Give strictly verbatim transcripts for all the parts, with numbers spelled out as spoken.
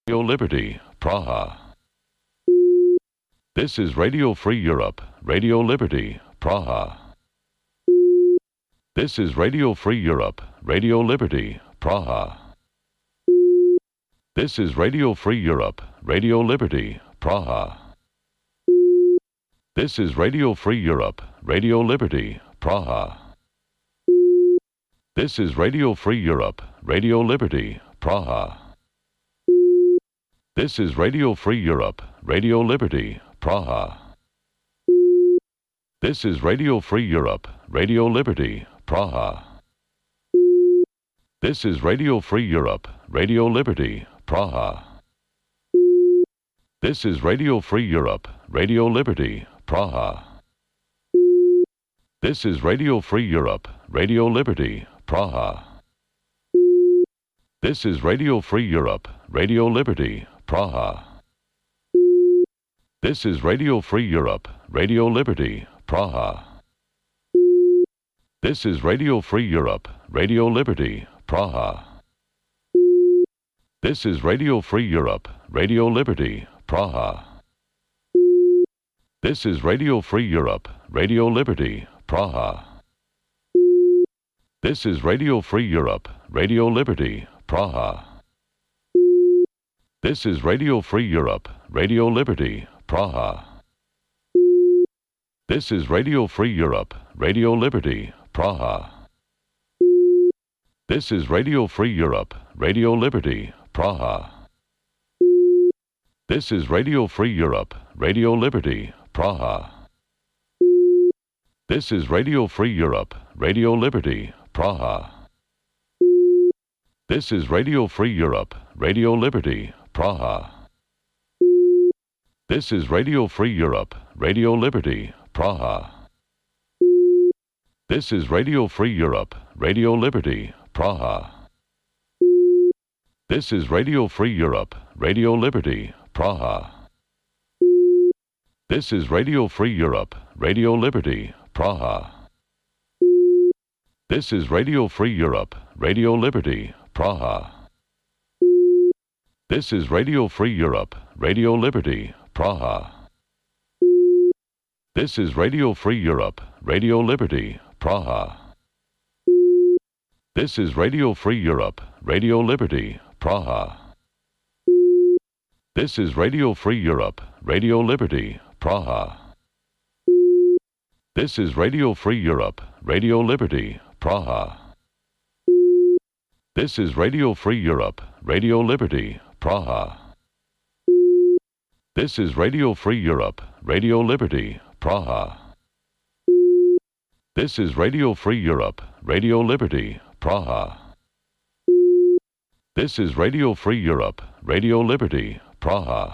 Radio Liberty, Praha. This is Radio Free Europe, Radio Liberty, Praha. This is Radio Free Europe, Radio Liberty, Praha. This is Radio Free Europe, Radio Liberty, Praha. This is Radio Free Europe, Radio Liberty, Praha. This is Radio Free Europe, Radio Liberty, Praha. This is Radio Free Europe, Radio Liberty, Praha. This is Radio Free Europe, Radio Liberty, Praha. This is Radio Free Europe, Radio Liberty, Praha. This is Radio Free Europe, Radio Liberty, Praha. This is Radio Free Europe, Radio Liberty, Praha. This is Radio Free Europe, Radio Liberty, Praha. This is Radio Free Europe, Radio Liberty, Praha. This is Radio Free Europe, Radio Liberty, Praha. This is Radio Free Europe, Radio Liberty, Praha. This is Radio Free Europe, Radio Liberty, Praha. This is Radio Free Europe, Radio Liberty, Praha. This is Radio Free Europe, Radio Liberty, Praha. This is Radio Free Europe, Radio Liberty, Praha. This is Radio Free Europe, Radio Liberty, Praha. This is Radio Free Europe, Radio Liberty, Praha. This is Radio Free Europe, Radio Liberty, Praha. This is Radio Free Europe, Radio Liberty, Praha. This is Radio Free Europe, Radio Liberty, Praha. This is Radio Free Europe, Radio Liberty, Praha. This is Radio Free Europe, Radio Liberty, Praha. This is Radio Free Europe, Radio Liberty, Praha. This is Radio Free Europe, Radio Liberty, Praha. This is Radio Free Europe, Radio Liberty, Praha. This is Radio Free Europe, Radio Liberty, Praha. This is Radio Free Europe, Radio Liberty, Praha. This is Radio Free Europe, Radio Liberty, Praha. This is Radio Free Europe, Radio Liberty, Praha. This is Radio Free Europe, Radio Liberty, Praha. This is Radio Free Europe, Radio Liberty, Praha. This is Radio Free Europe, Radio Liberty, Praha. This is Radio Free Europe, Radio Liberty, Praha.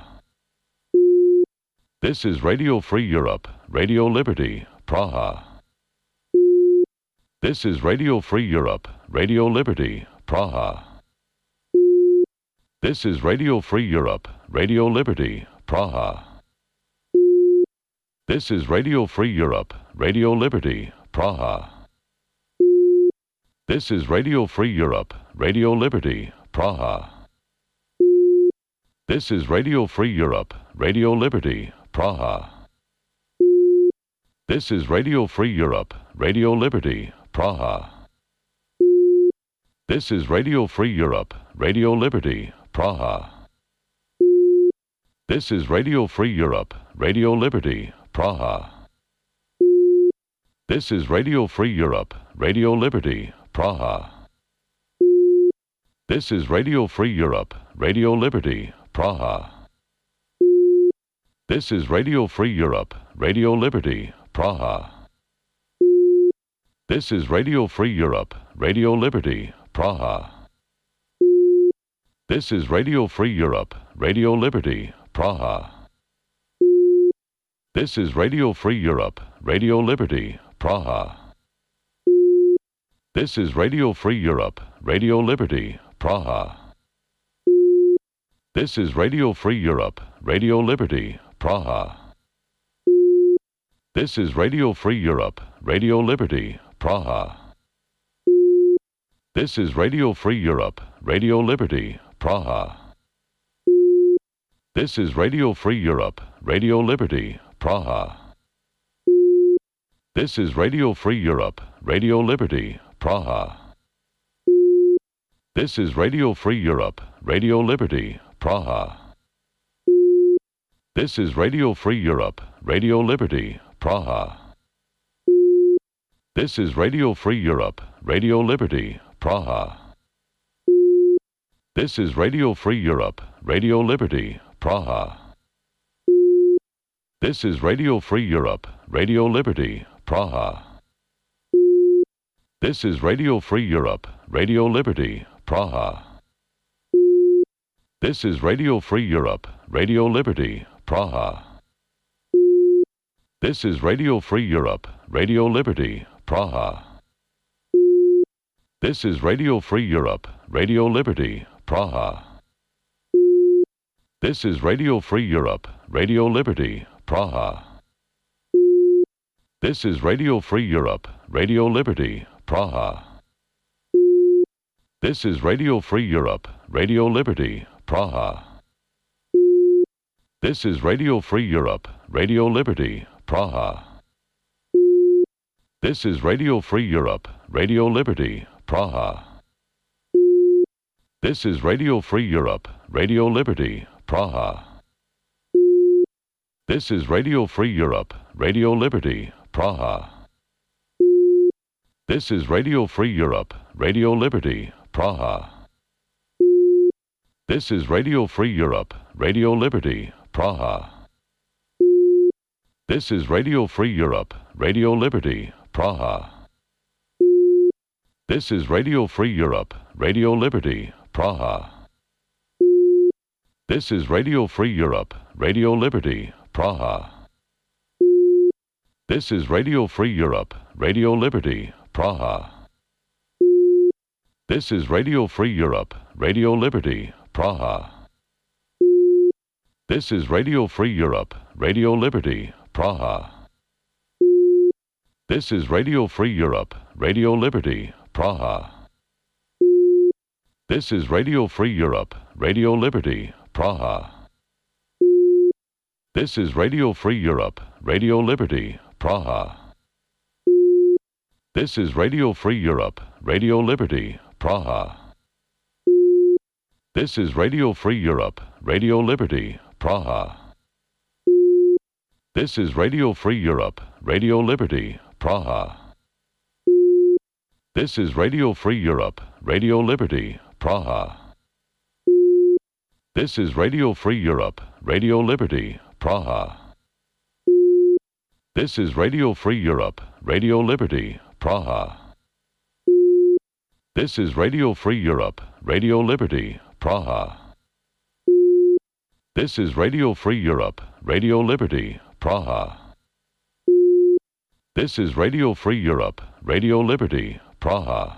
This is Radio Free Europe, Radio Liberty, Praha. This is Radio Free Europe, Radio Liberty, Praha. This is Radio Free Europe, Radio Liberty, Praha. This is Radio Free Europe, Radio Liberty, Praha. This is Radio Free Europe, Radio Liberty, Praha. This is Radio Free Europe, Radio Liberty, Praha. This is Radio Free Europe, Radio Liberty, Praha. This is Radio Free Europe, Radio Liberty, Praha. This is Radio Free Europe, Radio Liberty, Praha. This is Radio Free Europe, Radio Liberty, Praha. This is Radio Free Europe, Radio Liberty, Praha. This is Radio Free Europe, Radio Liberty, Praha. This is Radio Free Europe, Radio Liberty, Praha. This is Radio Free Europe, Radio Liberty, Praha. This is Radio Free Europe, Radio Liberty, Praha. This is Radio Free Europe, Radio Liberty, Praha. This is Radio Free Europe, Radio Liberty, Praha. This is Radio Free Europe, Radio Liberty, Praha. This is Radio Free Europe, Radio Liberty, Praha. This is Radio Free Europe, Radio Liberty, Praha. This is Radio Free Europe, Radio Liberty, Praha. This is Radio Free Europe, Radio Liberty, Praha. This is Radio Free Europe, Radio Liberty, Praha. This is Radio Free Europe, Radio Liberty, Praha. This is Radio Free Europe, Radio Liberty, Praha. This is Radio Free Europe, Radio Liberty, Praha. This is Radio Free Europe, Radio Liberty, Praha. This is Radio Free Europe, Radio Liberty, Praha. This is Radio Free Europe, Radio Liberty, Praha. This is Radio Free Europe, Radio Liberty, Praha. This is Radio Free Europe, Radio Liberty, Praha. This is Radio Free Europe, Radio Liberty, Praha. This is Radio Free Europe, Radio Liberty, Praha. This is Radio Free Europe, Radio Liberty, Praha. This is Radio Free Europe, Radio Liberty, Praha. This is Radio Free Europe, Radio Liberty, Praha. This is Radio Free Europe, Radio Liberty, Praha. This is Radio Free Europe, Radio Liberty, Praha. This is Radio Free Europe, Radio Liberty, Praha. This is Radio Free Europe, Radio Liberty, Praha. This is Radio Free Europe, Radio Liberty, Praha. This is Radio Free Europe, Radio Liberty, Praha. This is Radio Free Europe, Radio Liberty, Praha. This is Radio Free Europe, Radio Liberty, Praha. This is Radio Free Europe, Radio Liberty, Praha. This is Radio Free Europe, Radio Liberty, Praha. This is Radio Free Europe, Radio Liberty, Praha. This is Radio Free Europe, Radio Liberty, Praha. This is Radio Free Europe, Radio Liberty, Praha. This is Radio Free Europe, Radio Liberty, Praha. This is Radio Free Europe, Radio Liberty, Praha. This is Radio Free Europe, Radio Liberty, Praha. This is Radio Free Europe, Radio Liberty, Praha. This is Radio Free Europe, Radio Liberty, Praha. This is Radio Free Europe, Radio Liberty, Praha. This is Radio Free Europe, Radio Liberty, Praha. This is Radio Free Europe, Radio Liberty, Praha.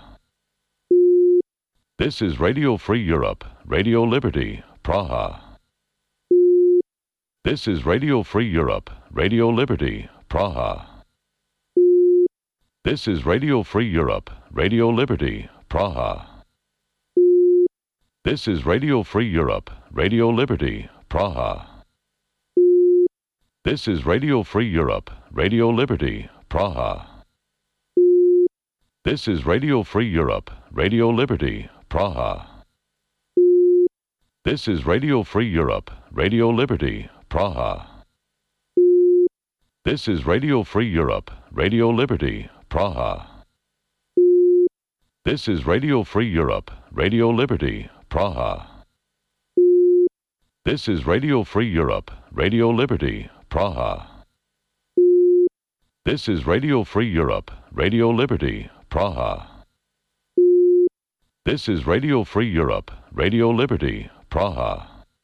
This is Radio Free Europe, Radio Liberty, Praha. This is Radio Free Europe, Radio Liberty, Praha. This is Radio Free Europe, Radio Liberty, Praha. This is Radio Free Europe, Radio Liberty, Praha. This is Radio Free Europe, Radio Liberty, Praha. This is Radio Free Europe, Radio Liberty, Praha. This is Radio Free Europe, Radio Liberty, Praha. This is Radio Free Europe, Radio Liberty, Praha. This is Radio Free Europe, Radio Liberty, Praha. This is Radio Free Europe, Radio Liberty, Praha. This is Radio Free Europe, Radio Liberty, Praha. This is Radio Free Europe, Radio Liberty, Praha.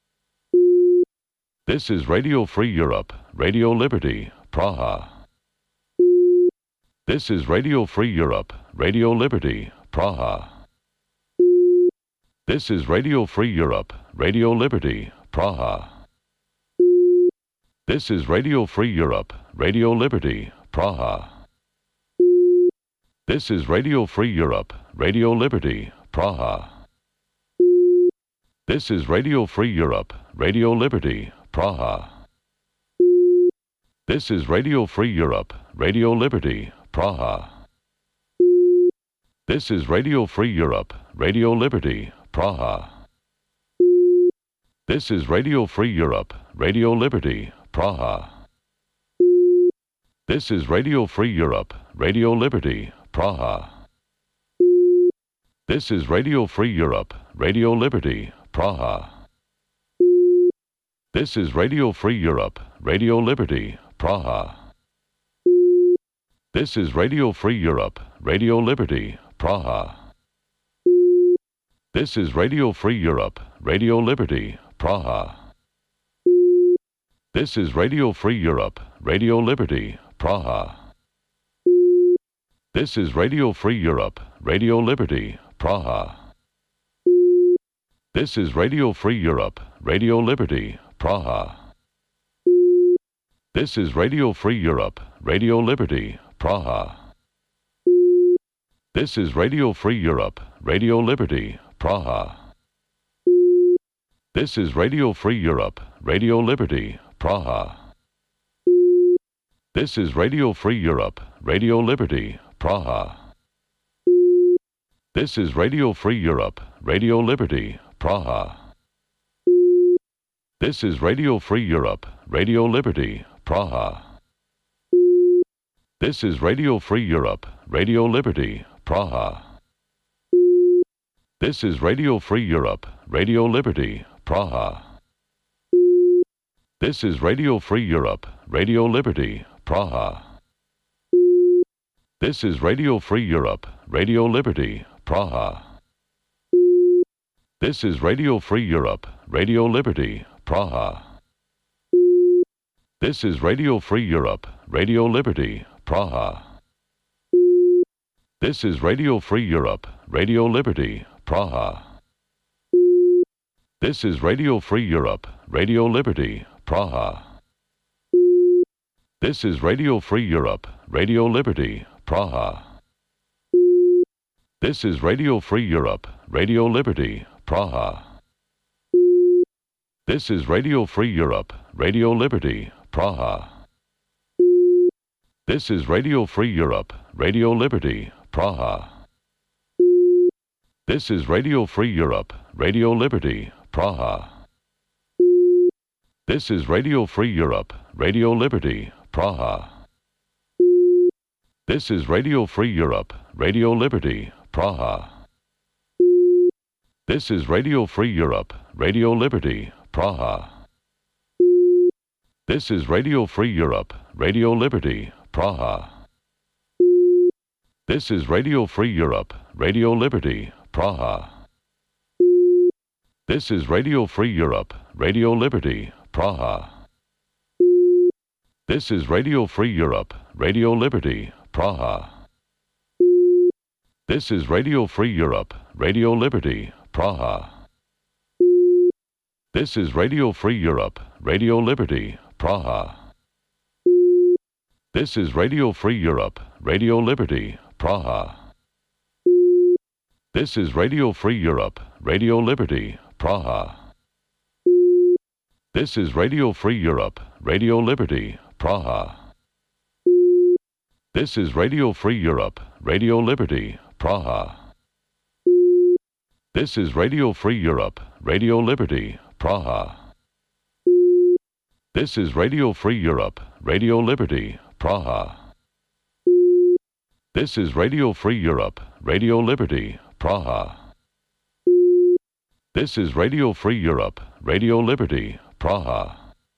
This is Radio Free Europe, Radio Liberty, Praha. This is Radio Free Europe, Radio Liberty, Praha. This is Radio Free Europe, Radio Liberty, Praha. This is Radio Free Europe, Radio Liberty, Praha. This is Radio Free Europe, Radio Liberty, Praha. This is Radio Free Europe, Radio Liberty, Praha. This is Radio Free Europe, Radio Liberty, Praha. This is Radio Free Europe, Radio Liberty, Praha. This is Radio Free Europe, Radio Liberty, Praha. This is Radio Free Europe, Radio Liberty, Praha. This is Radio Free Europe, Radio Liberty, Praha. This is Radio Free Europe, Radio Liberty, Praha. This is Radio Free Europe, Radio Liberty, Praha. This is Radio Free Europe, Radio Liberty, Praha. This is Radio Free Europe, Radio Liberty, Praha. This is Radio Free Europe, Radio Liberty, Praha. This is Radio Free Europe, Radio Liberty, Praha. This is Radio Free Europe, Radio Liberty, Praha. This is Radio Free Europe, Radio Liberty, Praha. This is Radio Free Europe, Radio Liberty, Praha. This is Radio Free Europe, Radio Liberty, Praha. This is Radio Free Europe, Radio Liberty, Praha. This is Radio Free Europe, Radio Liberty, Praha. This is Radio Free Europe, Radio Liberty, Praha. This is Radio Free Europe, Radio Liberty, Praha. This is Radio Free Europe, Radio Liberty, Praha. This is Radio Free Europe, Radio Liberty, Praha. This is Radio Free Europe, Radio Liberty, Praha. This is Radio Free Europe, Radio Liberty, Praha. This is Radio Free Europe, Radio Liberty, Praha. This is Radio Free Europe, Radio Liberty, Praha. This is Radio Free Europe, Radio Liberty, Praha. This is Radio Free Europe, Radio Liberty, Praha. This is Radio Free Europe, Radio Liberty, Praha. This is Radio Free Europe, Radio Liberty, Praha. This is Radio Free Europe, Radio Liberty, Praha. This is Radio Free Europe, Radio Liberty, Praha. This is Radio Free Europe, Radio Liberty, Praha. This is Radio Free Europe, Radio Liberty, Praha. This is Radio Free Europe, Radio Liberty, Praha. This is Radio Free Europe, Radio Liberty, Praha. This is Radio Free Europe, Radio Liberty, Praha. This is Radio Free Europe, Radio Liberty, Praha. This is Radio Free Europe, Radio Liberty, Praha. This is Radio Free Europe, Radio Liberty, Praha. This is Radio Free Europe, Radio Liberty, Praha. This is Radio Free Europe, Radio Liberty, Praha. This is Radio Free Europe, Radio Liberty, Praha. This is Radio Free Europe, Radio Liberty, Praha. This is Radio Free Europe, Radio Liberty, Praha. This is Radio Free Europe, Radio Liberty, Praha. This is Radio Free Europe, Radio Liberty, Praha. This is Radio Free Europe, Radio Liberty, Praha.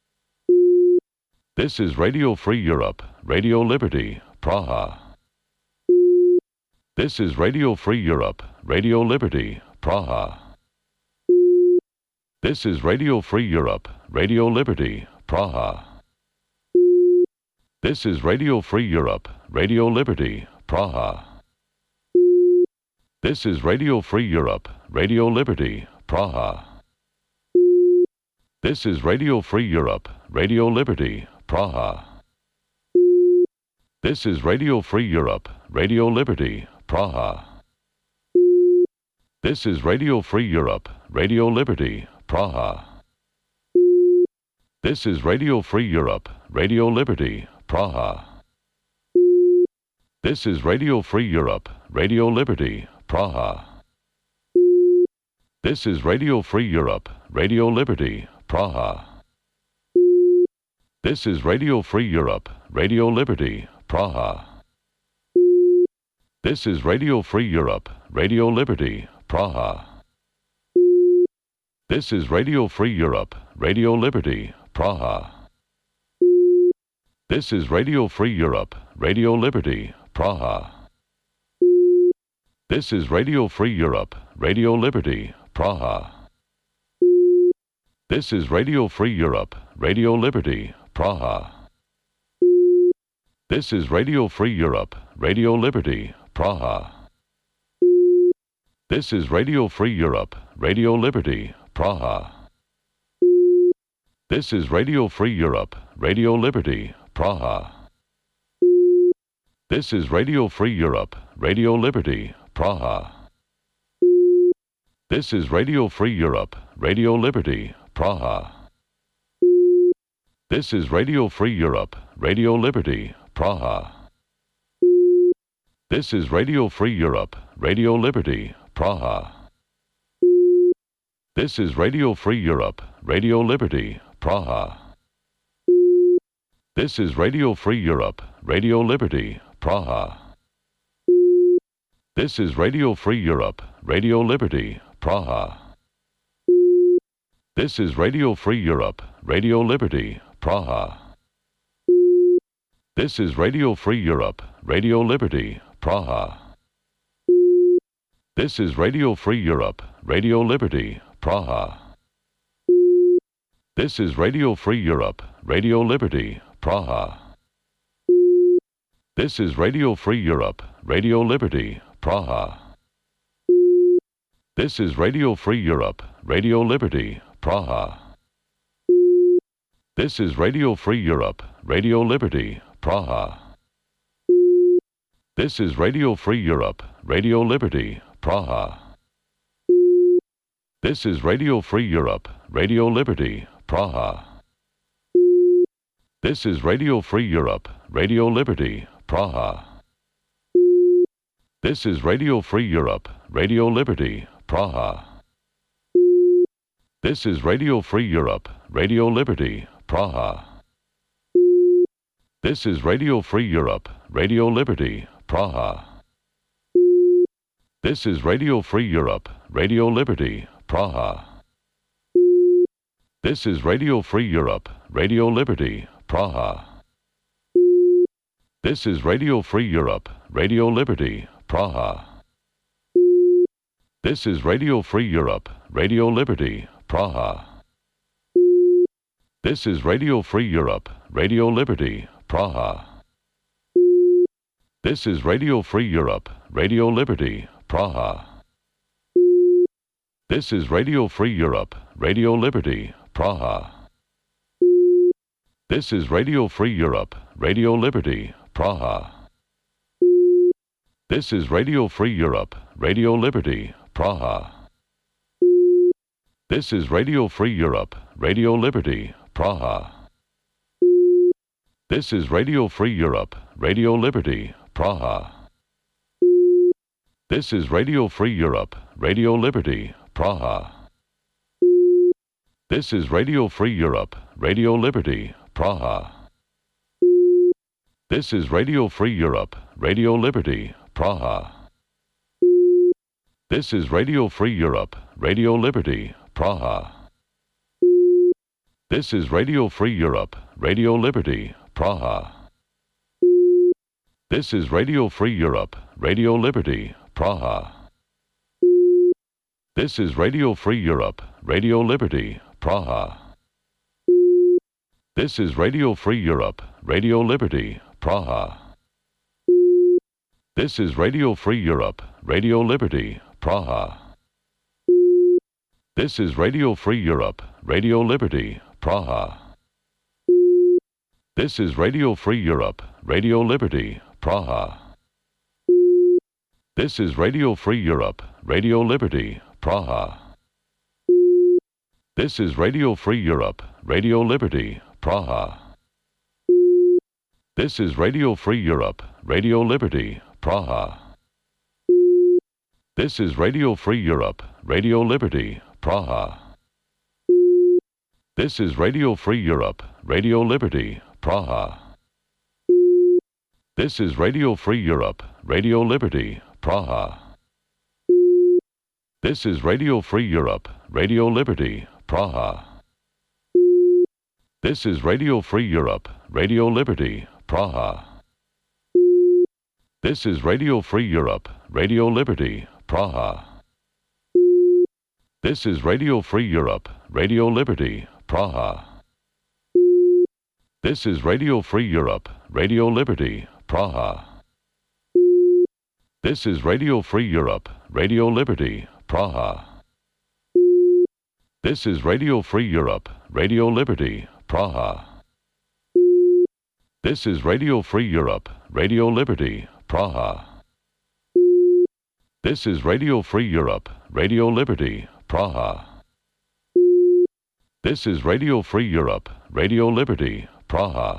This is Radio Free Europe, Radio Liberty, Praha. This is Radio Free Europe, Radio Liberty, Praha. This is Radio Free Europe, Radio Liberty, Praha. This is Radio Free Europe, Radio Liberty, Praha. This is Radio Free Europe, Radio Liberty, Praha. This is Radio Free Europe, Radio Liberty, Praha. This is Radio Free Europe, Radio Liberty, Praha. This is Radio Free Europe, Radio Liberty, Praha. This is Radio Free Europe, Radio Liberty, Praha. This is Radio Free Europe, Radio Liberty, Praha. This is Radio Free Europe, Radio Liberty, Praha. This is Radio Free Europe, Radio Liberty, Praha. This is Radio Free Europe, Radio Liberty, Praha. This is Radio Free Europe, Radio Liberty, Praha. This is Radio Free Europe, Radio Liberty, Praha. This is Radio Free Europe, Radio Liberty, Praha. This is Radio Free Europe, Radio Liberty, Praha. This is Radio Free Europe, Radio Liberty, Praha. This is Radio Free Europe, Radio Liberty, Praha. This is Radio Free Europe, Radio Liberty, Praha. This is Radio Free Europe, Radio Liberty, Praha. This is Radio Free Europe, Radio Liberty, Praha. This is Radio Free Europe, Radio Liberty, Praha. This is Radio Free Europe, Radio Liberty, Praha. This is Radio Free Europe, Radio Liberty, Praha. This is Radio Free Europe, Radio Liberty, Praha. This is Radio Free Europe, Radio Liberty, Praha. This is Radio Free Europe, Radio Liberty, Praha. This is Radio Free Europe, Radio Liberty, Praha. This is Radio Free Europe, Radio Liberty, Praha. This is Radio Free Europe, Radio Liberty, Praha. This is Radio Free Europe, Radio Liberty, Praha. This is Radio Free Europe, Radio Liberty, Praha. This is Radio Free Europe, Radio Liberty, Praha. This is Radio Free Europe, Radio Liberty, Praha. This is Radio Free Europe, Radio Liberty, Praha. This is Radio Free Europe, Radio Liberty, Praha. This is Radio Free Europe, Radio Liberty, Praha. This is Radio Free Europe, Radio Liberty, Praha. This is Radio Free Europe, Radio Liberty, Praha. This is Radio Free Europe, Radio Liberty, Praha. This is Radio Free Europe, Radio Liberty, Praha. This is Radio Free Europe, Radio Liberty, Praha. This is Radio Free Europe, Radio Liberty, Praha. This is Radio Free Europe, Radio Liberty, Praha. This is Radio Free Europe, Radio Liberty, Praha. This is Radio Free Europe, Radio Liberty, Praha. This is Radio Free Europe, Radio Liberty, Praha. This is Radio Free Europe, Radio Liberty, Praha. This is Radio Free Europe, Radio Liberty, Praha. This is Radio Free Europe, Radio Liberty, Praha. This is Radio Free Europe, Radio Liberty, Praha. This is Radio Free Europe, Radio Liberty, Praha. This is Radio Free Europe, Radio Liberty, Praha. This is Radio Free Europe, Radio Liberty, Praha. This is Radio Free Europe, Radio Liberty, Praha. This is Radio Free Europe, Radio Liberty, Praha. This is Radio Free Europe, Radio Liberty, Praha. This is Radio Free Europe, Radio Liberty, Praha. This is Radio Free Europe, Radio Liberty, Praha. This is Radio Free Europe, Radio Liberty, Praha. This is Radio Free Europe, Radio Liberty, Praha. This is Radio Free Europe, Radio Liberty, Praha. This is Radio Free Europe, Radio Liberty, Praha. This is Radio Free Europe, Radio Liberty, Praha. This is Radio Free Europe, Radio Liberty, Praha. This is Radio Free Europe, Radio Liberty, Praha. This is Radio Free Europe, Radio Liberty, Praha. This is Radio Free Europe, Radio Liberty, Praha. This is Radio Free Europe, Radio Liberty, Praha. This is Radio Free Europe, Radio Liberty, Praha. This is Radio Free Europe, Radio Liberty, Praha. This is Radio Free Europe, Radio Liberty, Praha. This is Radio Free Europe, Radio Liberty, Praha. This is Radio Free Europe, Radio Liberty, Praha. This is Radio Free Europe, Radio Liberty, Praha. This is Radio Free Europe, Radio Liberty, Praha. This is Radio Free Europe, Radio Liberty, Praha.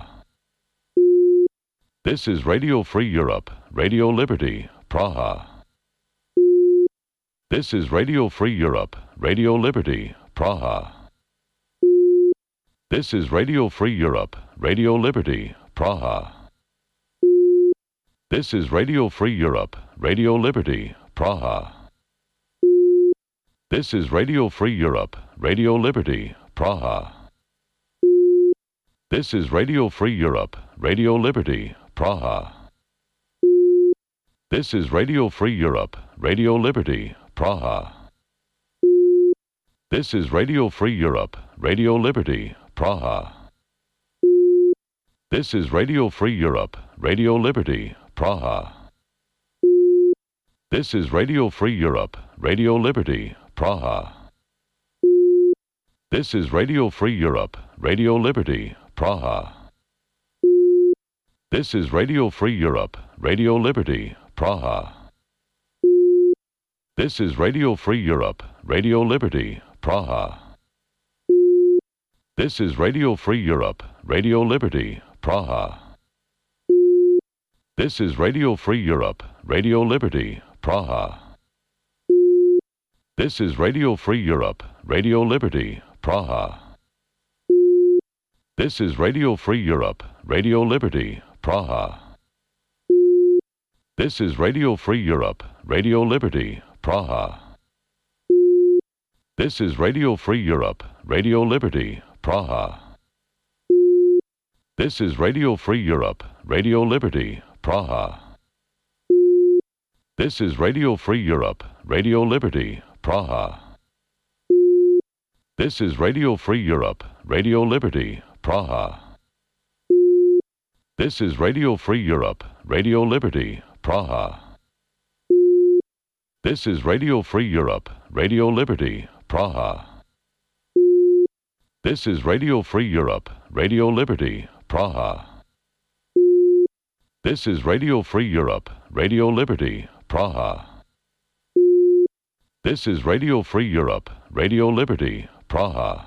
This is Radio Free Europe, Radio Liberty, Praha. This is Radio Free Europe, Radio Liberty, Praha. This is Radio Free Europe, Radio Liberty, Praha. This is Radio Free Europe, Radio Liberty, Praha. This is Radio Free Europe, Radio Liberty, Praha. This is Radio Free Europe, Radio Liberty, Praha. This is Radio Free Europe, Radio Liberty, Praha. This is Radio Free Europe, Radio Liberty, Praha. This is Radio Free Europe, Radio Liberty, Praha. This is Radio Free Europe, Radio Liberty, Praha. This is Radio Free Europe, Radio Liberty, Praha. This is Radio Free Europe, Radio Liberty, Praha. This is Radio Free Europe, Radio Liberty, Praha. This is Radio Free Europe, Radio Liberty, Praha. This is Radio Free Europe, Radio Liberty, Praha. This is Radio Free Europe, Radio Liberty, Praha. This is Radio Free Europe, Radio Liberty, Praha. This is Radio Free Europe, Radio Liberty, Praha. This is Radio Free Europe, Radio Liberty, Praha. This is Radio Free Europe, Radio Liberty, Praha. This is Radio Free Europe, Radio Liberty, Praha. This is Radio Free Europe, Radio Liberty, Praha. This is Radio Free Europe, Radio Liberty, Praha. This is Radio Free Europe, Radio Liberty, Praha. This is Radio Free Europe, Radio Liberty, Praha. This is Radio Free Europe, Radio Liberty, Praha. This is Radio Free Europe, Radio Liberty, Praha.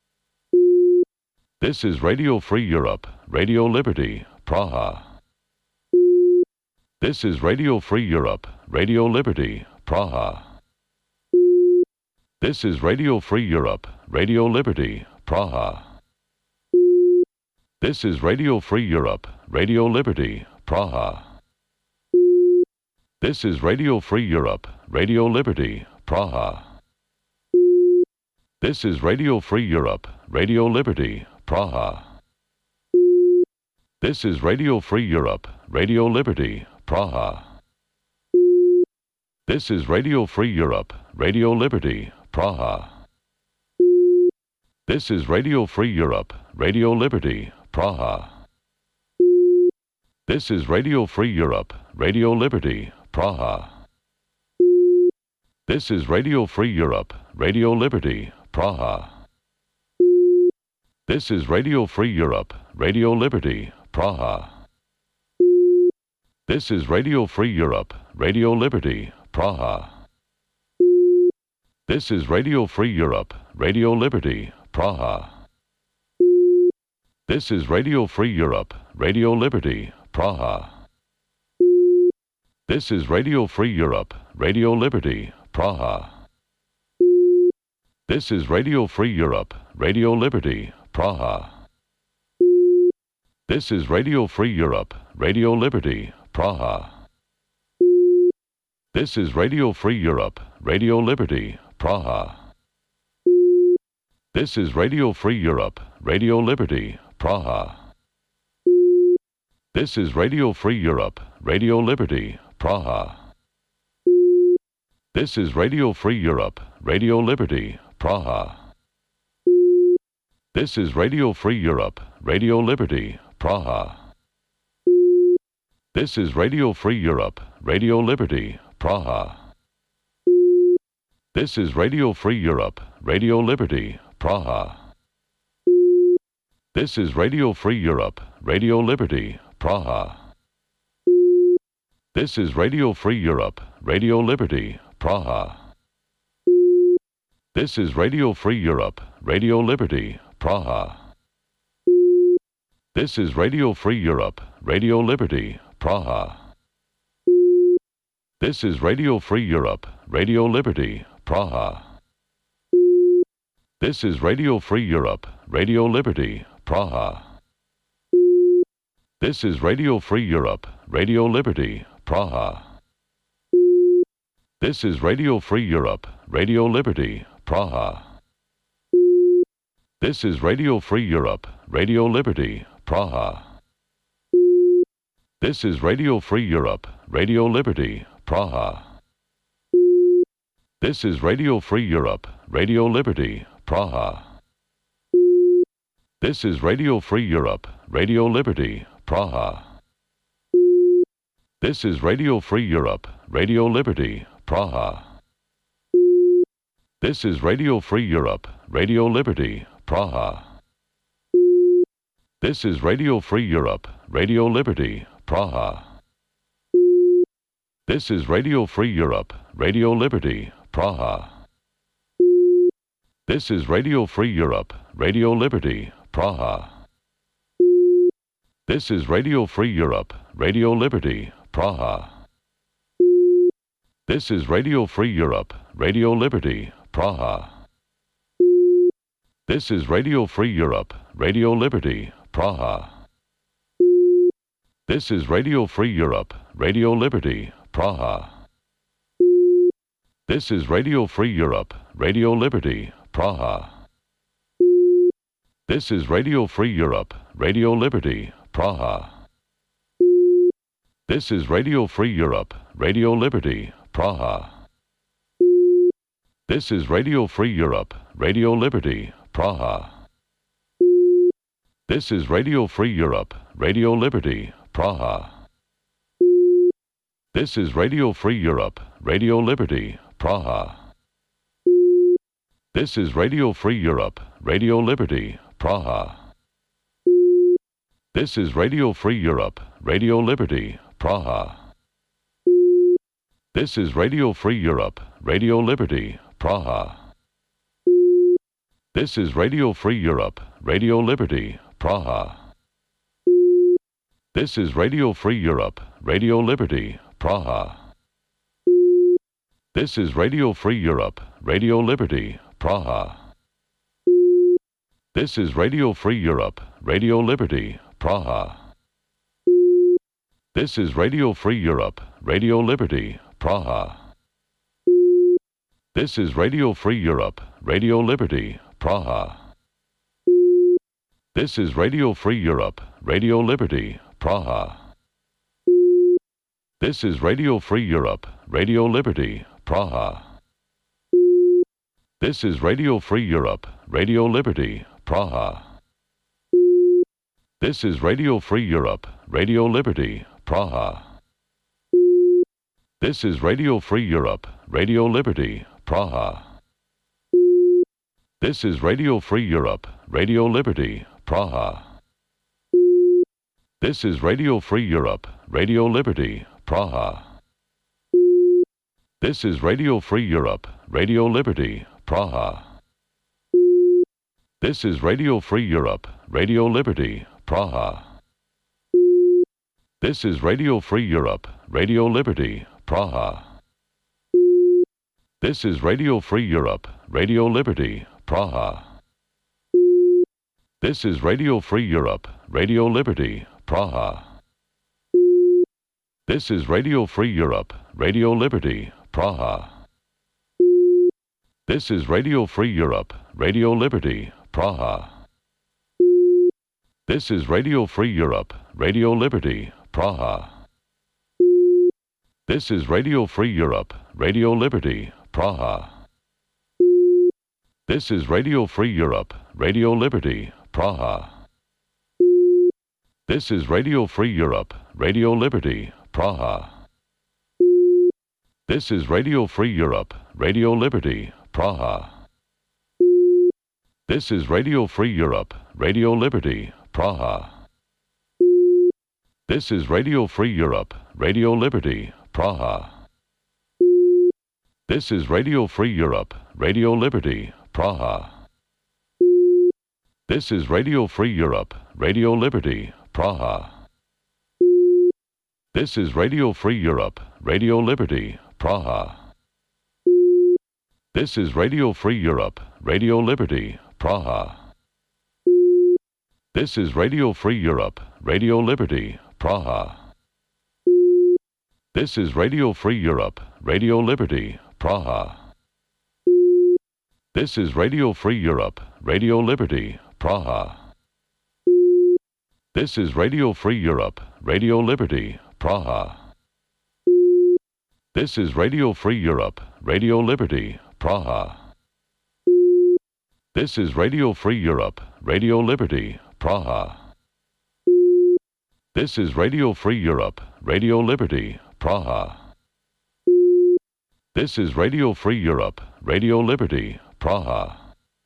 This is Radio Free Europe, Radio Liberty, Praha. This is Radio Free Europe, Radio Liberty, Praha. This is Radio Free Europe, Radio Liberty, Praha. This is Radio Free Europe, Radio Liberty, Praha. This is Radio Free Europe, Radio Liberty, Praha. This is Radio Free Europe, Radio Liberty, Praha. This is Radio Free Europe, Radio Liberty, Praha. This is Radio Free Europe, Radio Liberty, Praha. This is Radio Free Europe, Radio Liberty, Praha. This is Radio Free Europe, Radio Liberty, Praha. This is Radio Free Europe, Radio Liberty, Praha. This is Radio Free Europe, Radio Liberty, Praha. This is Radio Free Europe, Radio Liberty, Praha. This is Radio Free Europe, Radio Liberty, Praha. This is Radio Free Europe, Radio Liberty, Praha. This is Radio Free Europe, Radio Liberty, Praha. This is Radio Free Europe, Radio Liberty, Praha. This is Radio Free Europe, Radio Liberty, Praha. This is Radio Free Europe, Radio Liberty, Praha. This is Radio Free Europe, Radio Liberty, Praha. This is Radio Free Europe, Radio Liberty, Praha. This is Radio Free Europe, Radio Liberty, Praha. This is Radio Free Europe, Radio Liberty, Praha. This is Radio Free Europe, Radio Liberty, Praha. This is Radio Free Europe, Radio Liberty, Praha. This is Radio Free Europe, Radio Liberty, Praha. This is Radio Free Europe, Radio Liberty, Praha. This is Radio Free Europe, Radio Liberty, Praha. This is Radio Free Europe, Radio Liberty, Praha. This is Radio Free Europe, Radio Liberty, Praha. This is Radio Free Europe, Radio Liberty, Praha. This is Radio Free Europe, Radio Liberty, Praha. This is Radio Free Europe, Radio Liberty, Praha. This is Radio Free Europe, Radio Liberty, Praha. This is Radio Free Europe, Radio Liberty, Praha. This is Radio Free Europe, Radio Liberty, Praha. This is Radio Free Europe, Radio Liberty, Praha. This is Radio Free Europe, Radio Liberty, Praha. This is Radio Free Europe, Radio Liberty, Praha. This is Radio Free Europe, Radio Liberty, Praha. This is Radio Free Europe, Radio Liberty, Praha. This is Radio Free Europe, Radio Liberty, Praha. This is Radio Free Europe, Radio Liberty, Praha. This is Radio Free Europe, Radio Liberty, Praha. This is Radio Free Europe, Radio Liberty, Praha. This is Radio Free Europe, Radio Liberty, Praha. This is Radio Free Europe, Radio Liberty, Praha. This is Radio Free Europe, Radio Liberty, Praha. This is Radio Free Europe, Radio Liberty, Praha. This is Radio Free Europe, Radio Liberty, Praha. This is Radio Free Europe, Radio Liberty, Praha. This is Radio Free Europe, Radio Liberty, Praha. This is Radio Free Europe, Radio Liberty, Praha. This is Radio Free Europe, Radio Liberty, Praha. This is Radio Free Europe, Radio Liberty, Praha. This is Radio Free Europe, Radio Liberty, Praha. This is Radio Free Europe, Radio Liberty, Praha. This is Radio Free Europe, Radio Liberty, Praha. This is Radio Free Europe, Radio Liberty, Praha. This is Radio Free Europe, Radio Liberty, Praha. This is Radio Free Europe, Radio Liberty, Praha. This is Radio Free Europe, Radio Liberty, Praha. This is Radio Free Europe, Radio Liberty, Praha. This is Radio Free Europe, Radio Liberty, Praha. This is Radio Free Europe, Radio Liberty, Praha. This is Radio Free Europe, Radio Liberty, Praha. This is Radio Free Europe, Radio Liberty, Praha. This is Radio Free Europe, Radio Liberty, Praha. This is Radio Free Europe, Radio Liberty, Praha. This is Radio Free Europe, Radio Liberty, Praha. This is Radio Free Europe, Radio Liberty, Praha. This is Radio Free Europe, Radio Liberty, Praha. This is Radio Free Europe, Radio Liberty, Praha. This is Radio Free Europe, Radio Liberty, Praha. This is Radio Free Europe, Radio Liberty, Praha. This is Radio Free Europe, Radio Liberty, Praha. This is Radio Free Europe, Radio Liberty, Praha. This is Radio Free Europe, Radio Liberty, Praha. This is Radio Free Europe, Radio Liberty, Praha. This is Radio Free Europe, Radio Liberty, Praha. This is Radio Free Europe, Radio Liberty, Praha. This is Radio Free Europe, Radio Liberty, Praha. This is Radio Free Europe, Radio Liberty, Praha. This is Radio Free Europe, Radio Liberty, Praha. This is Radio Free Europe, Radio Liberty, Praha. This is Radio Free Europe, Radio Liberty, Praha. This is Radio Free Europe, Radio Liberty, Praha. This is Radio Free Europe, Radio Liberty, Praha. This is Radio Free Europe, Radio Liberty, Praha. This is Radio Free Europe, Radio Liberty, Praha. This is Radio Free Europe, Radio Liberty, Praha. This is Radio Free Europe, Radio Liberty, Praha. This is Radio Free Europe, Radio Liberty, Praha. This is Radio Free Europe, Radio Liberty, Praha.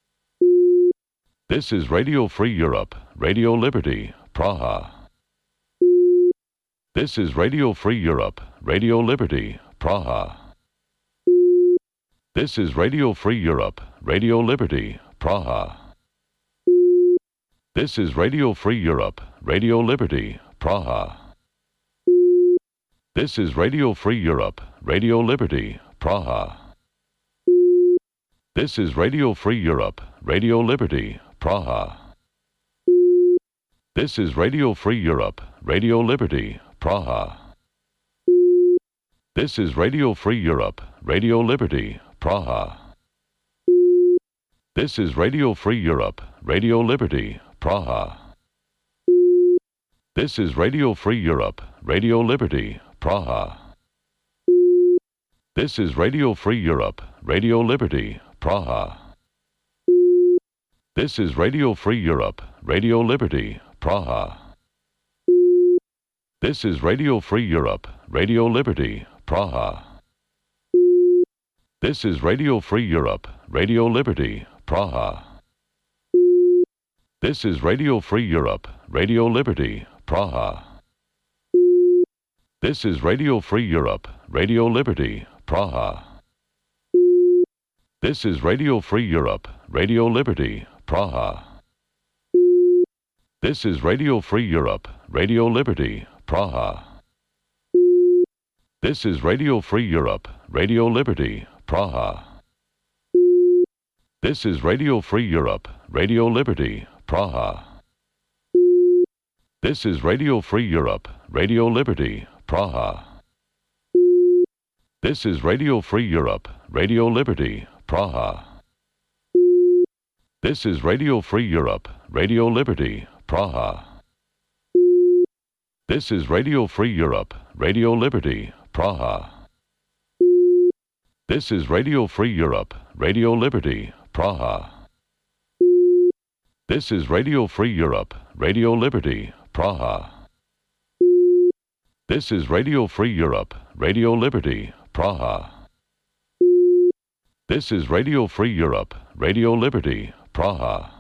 This is Radio Free Europe, Radio Liberty, Praha. This is Radio Free Europe, Radio Liberty, Praha. This is Radio Free Europe, Radio Liberty, Praha. This is Radio Free Europe, Radio Liberty, Praha. This is Radio Free Europe, Radio Liberty, Praha. This is Radio Free Europe, Radio Liberty, Praha. This is Radio Free Europe, Radio Liberty, Praha. This is Radio Free Europe, Radio Liberty, Praha. This is Radio Free Europe, Radio Liberty, Praha. This is Radio Free Europe, Radio Liberty, Praha. This is Radio Free Europe, Radio Liberty, Praha. This is Radio Free Europe, Radio Liberty, Praha. This is Radio Free Europe, Radio Liberty, Praha. This is Radio Free Europe, Radio Liberty, Praha. This is Radio Free Europe, Radio Liberty, Praha. This is Radio Free Europe, Radio Liberty, Praha. This is Radio Free Europe, Radio Liberty, Praha. This is Radio Free Europe, Radio Liberty, Praha. This is Radio Free Europe, Radio Liberty, Praha. This is Radio Free Europe, Radio Liberty, Praha. This is Radio Free Europe, Radio Liberty, Praha. This is Radio Free Europe, Radio Liberty, Praha. This is Radio Free Europe, Radio Liberty, Praha. This is Radio Free Europe, Radio Liberty, Praha. This is Radio Free Europe, Radio Liberty, Praha. This is Radio Free Europe, Radio Liberty, Praha. This is Radio Free Europe, Radio Liberty, Praha. This is Radio Free Europe, Radio Liberty, Praha.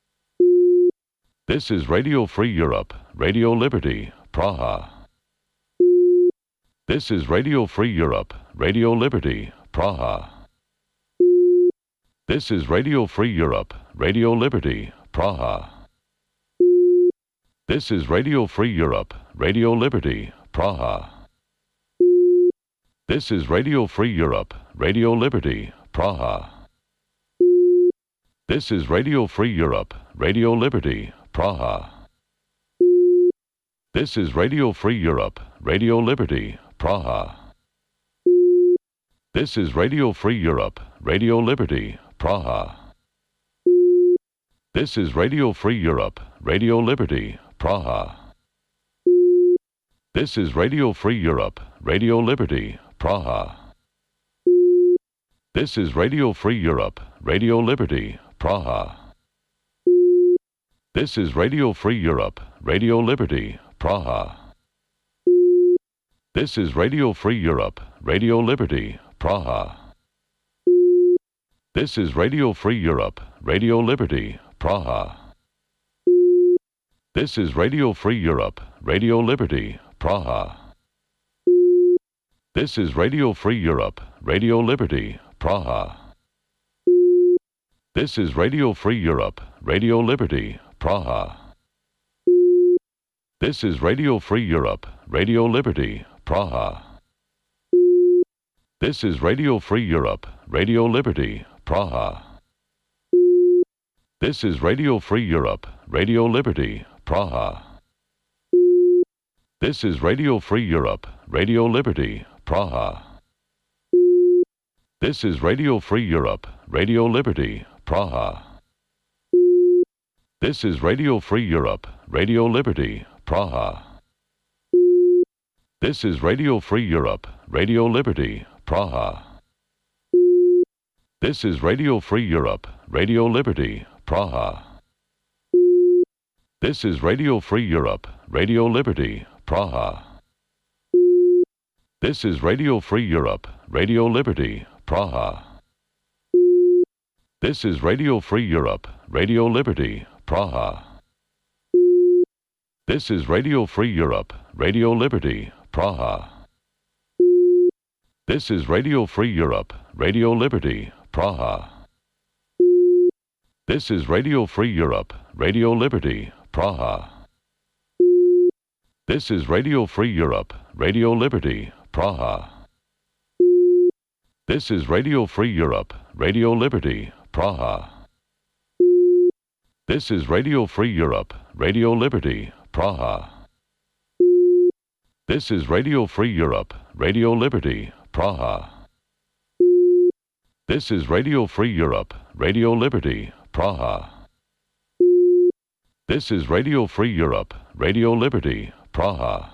This is Radio Free Europe, Radio Liberty, Praha. This is Radio Free Europe, Radio Liberty, Praha. This is Radio Free Europe, Radio Liberty, Praha. This is Radio Free Europe, Radio Liberty, Praha. This is Radio Free Europe, Radio Liberty, Praha. This is Radio Free Europe, Radio Liberty, Praha. This is Radio Free Europe, Radio Liberty, Praha. This is Radio Free Europe, Radio Liberty, Praha. This is Radio Free Europe, Radio Liberty, Praha. This is Radio Free Europe, Radio Liberty, Praha. This is Radio Free Europe, Radio Liberty, Praha. This is Radio Free Europe, Radio Liberty, Praha. This is Radio Free Europe, Radio Liberty, Praha. This is Radio Free Europe, Radio Liberty, Praha. This is Radio Free Europe, Radio Liberty, Praha. This is Radio Free Europe, Radio Liberty, Praha. This is Radio Free Europe, Radio Liberty, Praha. This is Radio Free Europe, Radio Liberty, Praha. This is Radio Free Europe, Radio Liberty, Praha. This is Radio Free Europe, Radio Liberty, Praha. This is Radio Free Europe, Radio Liberty, Praha. This is Radio Free Europe, Radio Liberty, Praha. This is Radio Free Europe, Radio Liberty, Praha. This is Radio Free Europe, Radio Liberty, Praha. This is Radio Free Europe, Radio Liberty, Praha. This is Radio Free Europe, Radio Liberty, Praha. This is Radio Free Europe, Radio Liberty, Praha. This is Radio Free Europe, Radio Liberty, Praha. This is Radio Free Europe, Radio Liberty, Praha. This is Radio Free Europe, Radio Liberty, Praha. This is Radio Free Europe, Radio Liberty, Praha. This is Radio Free Europe, Radio Liberty, Praha. This is Radio Free Europe, Radio Liberty, Praha. This is Radio Free Europe, Radio Liberty, Praha. This is Radio Free Europe, Radio Liberty, Praha. This is Radio Free Europe, Radio Liberty, Praha. This is Radio Free Europe, Radio Liberty, Praha.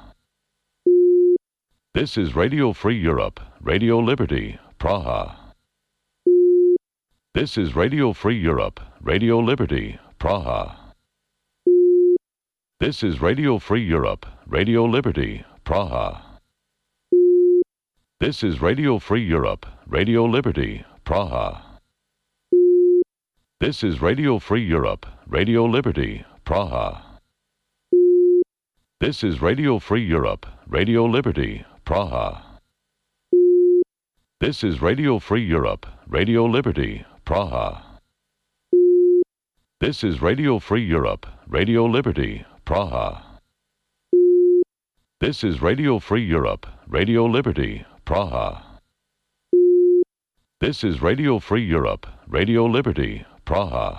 This is Radio Free Europe, Radio Liberty, Praha. This is Radio Free Europe, Radio Liberty, Praha. This is Radio Free Europe, Radio Liberty, Praha. This is Radio Free Europe, Radio Liberty, Praha. This is Radio Free Europe, Radio Liberty, Praha. This is Radio Free Europe, Radio Liberty, Praha. This is Radio Free Europe, Radio Liberty, Praha. This is Radio Free Europe, Radio Liberty, Praha. This is Radio Free Europe, Radio Liberty, Praha. This is Radio Free Europe, Radio Liberty, Praha.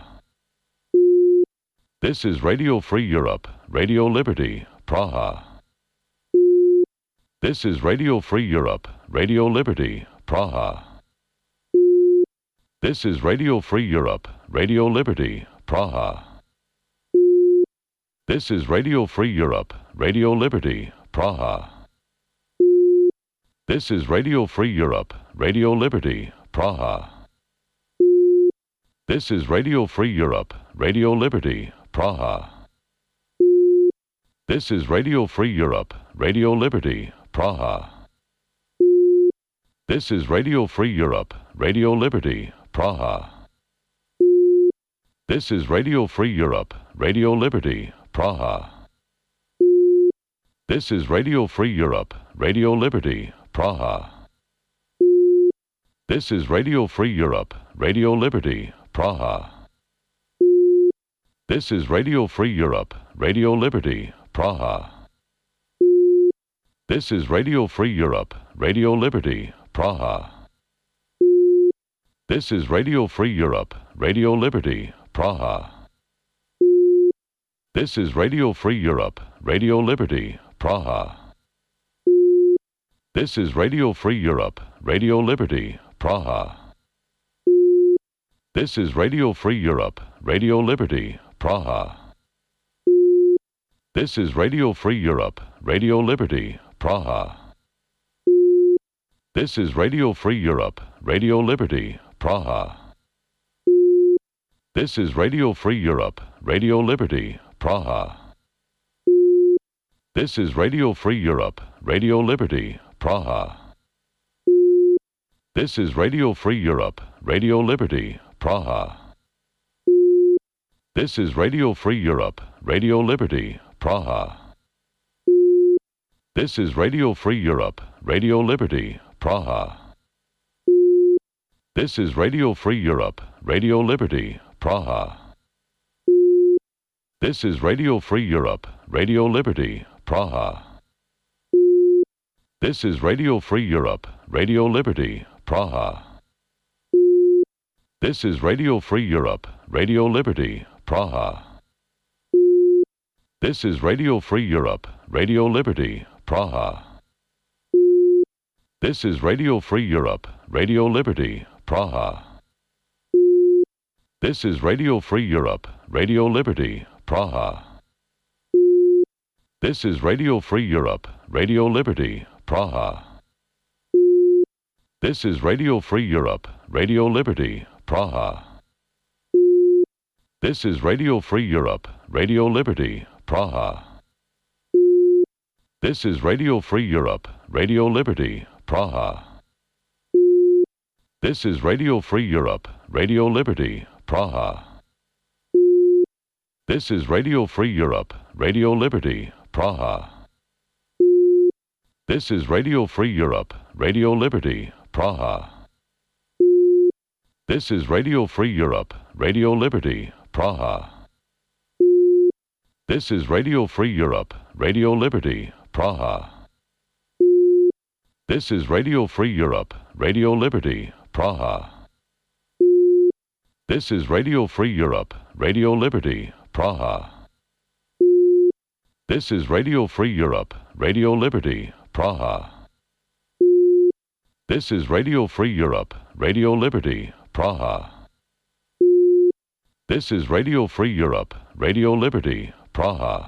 This is Radio Free Europe, Radio Liberty, Praha. This is Radio Free Europe, Radio Liberty, Praha. This is Radio Free Europe, Radio Liberty, Praha. This is Radio Free Europe, Radio Liberty, Praha. This is Radio Free Europe, Radio Liberty, Praha. This is Radio Free Europe, Radio Liberty, Praha. This is Radio Free Europe, Radio Liberty, Praha. This is Radio Free Europe, Radio Liberty, Praha. This is Radio Free Europe, Radio Liberty, Praha. This is Radio Free Europe, Radio Liberty, Praha. This is Radio Free Europe, Radio Liberty, Praha. This is Radio Free Europe, Radio Liberty, Praha. This is Radio Free Europe, Radio Liberty, Praha. This is Radio Free Europe, Radio Liberty, Praha. This is Radio Free Europe, Radio Liberty, Praha. This is Radio Free Europe, Radio Liberty, Praha. This is Radio Free Europe, Radio Liberty, Praha. This is Radio Free Europe, Radio Liberty, Praha. This is Radio Free Europe, Radio Liberty, Praha. This is Radio Free Europe, Radio Liberty, Praha. This is Radio Free Europe, Radio Liberty, Praha. This is Radio Free Europe, Radio Liberty, Praha. This is Radio Free Europe, Radio Liberty, Praha. This is Radio Free Europe, Radio Liberty, Praha. This is Radio Free Europe, Radio Liberty, Praha. This is Radio Free Europe, Radio Liberty, Praha. This is Radio Free Europe, Radio Liberty, Praha. This is Radio Free Europe, Radio Liberty, Praha. This is Radio Free Europe, Radio Liberty, Praha. This is Radio Free Europe, Radio Liberty, Praha. This is Radio Free Europe, Radio Liberty, Praha. This is Radio Free Europe, Radio Liberty, Praha. This is Radio Free Europe, Radio Liberty, Praha. This is Radio Free Europe, Radio Liberty, Praha. This is Radio Free Europe, Radio Liberty, Praha. This is Radio Free Europe, Radio Liberty, Praha. This is Radio Free Europe, Radio Liberty, Praha. This is Radio Free Europe, Radio Liberty, Praha. This is Radio Free Europe, Radio Liberty, Praha. This is Radio Free Europe, Radio Liberty, Praha. This is Radio Free Europe, Radio Liberty, Praha. This is Radio Free Europe, Radio Liberty, Praha. This is Radio Free Europe, Radio Liberty, Praha. This is Radio Free Europe, Radio Liberty, Praha. This is Radio Free Europe, Radio Liberty, Praha.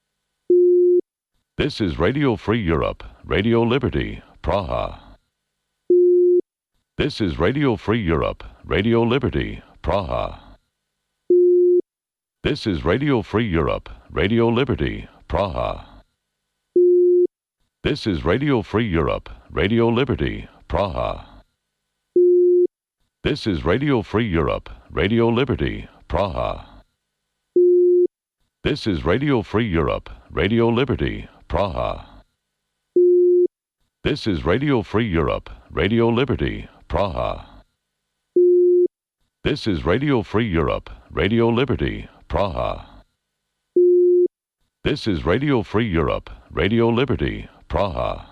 This is Radio Free Europe, Radio Liberty, Praha. This is Radio Free Europe, Radio Liberty, Praha. This is Radio Free Europe, Radio Liberty, Praha. This is Radio Free Europe, Radio Liberty, Praha. This is Radio Free Europe, Radio Liberty, Praha. This is Radio Free Europe, Radio Liberty, Praha. This is Radio Free Europe, Radio Liberty, Praha. This is Radio Free Europe, Radio Liberty, Praha. This is Radio Free Europe, Radio Liberty, Praha.